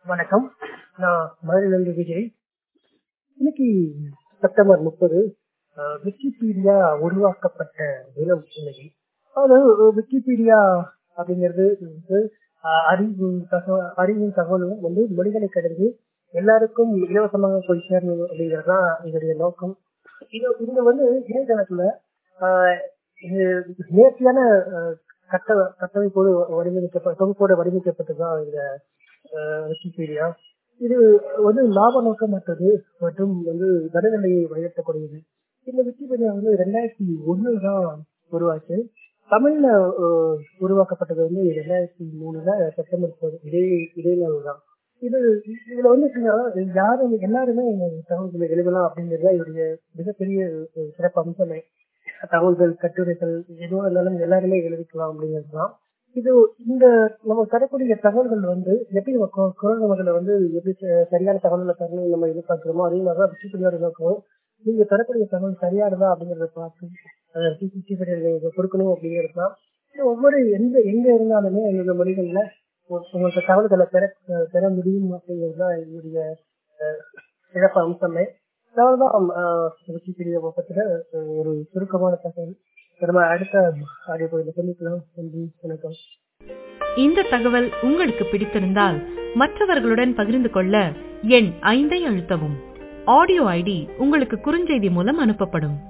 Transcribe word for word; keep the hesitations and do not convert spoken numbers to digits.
வணக்கம். நான் மதுரையிலிருந்து விஜய். இன்னைக்கு செப்டம்பர் முப்பது விக்கிபீடியா உருவாக்கப்பட்ட தினம் இன்னைக்கு. அதாவது விக்கிபீடியா அப்படிங்கிறது வந்து அஹ், அறிவு தகவல் அறிவின் தகவலும் வந்து மொழிகளை கடந்து எல்லாருக்கும் இலவசமாக போய் சேரணும் அப்படிங்கிறது தான் இதனுடைய நோக்கம். இது இது வந்து இணையதளத்துல ஆஹ், இது நேர்த்தியான ஆஹ், கட்ட கட்டமைப்போடு வடிவமைக்கப்பட்ட தொகுப்போடு வடிவமைக்கப்பட்டதுதான் இந்த ஆஹ், விக்கிபீடியா. இது வந்து லாப நோக்கமற்றது மற்றும் வந்து நடுநிலையை வலியுறுத்தக்கூடியது. இந்த விக்கிபீடியா வந்து ரெண்டாயிரத்தி ஒண்ணுல தான் உருவாச்சு. தமிழ்ல ஆஹ், உருவாக்கப்பட்டது வந்து ரெண்டாயிரத்தி மூணுல செப்டம்பர் முப்பது இதே இதே நாள் தான். இது இதுல வந்து எப்படின்னா, யாரும் எல்லாருமே தகவல்களை எழுதலாம் அப்படிங்கிறது இதோடைய மிகப்பெரிய ஒரு சிறப்பு அம்சமே. தகவல்கள், கட்டுரைகள் எதுவாக இருந்தாலும் எல்லாருமே எழுதிக்கலாம் அப்படிங்கிறது தான். இது இந்த நம்ம தரக்கூடிய தகவல்கள் வந்து எப்படி நம்ம கு- குரல் நமதுல வந்து எப்படி ச- சரியான தகவல்களை தரணும் நம்ம எதிர்பார்க்கிறோமோ அதே மாதிரி தான் விக்கிபீடியா நோக்கம். நீங்க தரக்கூடிய தகவல் சரியானதா அப்படிங்கறத பார்த்து அதை விக்கிபீடியா கொடுக்கணும் அப்படிங்கிறது தான். இது ஒவ்வொரு எந்த எங்க இருந்தாலுமே எங்க மொழிகள்ல உ- உங்களுக்கு தகவல்களை பெற பெற முடியும் அப்படிங்கிறது தான் என்னுடைய அஹ், சிறப்பு அம்சமே. அவ்வளவுதான் விக்கிபீடியா பக்கத்துல அஹ், ஒரு சுருக்கமான தகவல். நம்ம அடுத்த ஆடியோ பகுதியில் சந்திக்கலாம். நன்றி, வணக்கம். இந்த தகவல் உங்களுக்கு பிடித்திருந்தால் மற்றவர்களுடன் பகிர்ந்து கொள்ள எண் ஐந்தை அழுத்தவும். ஆடியோ ஐடி உங்களுக்கு குறுஞ்செய்தி மூலம் அனுப்பப்படும்.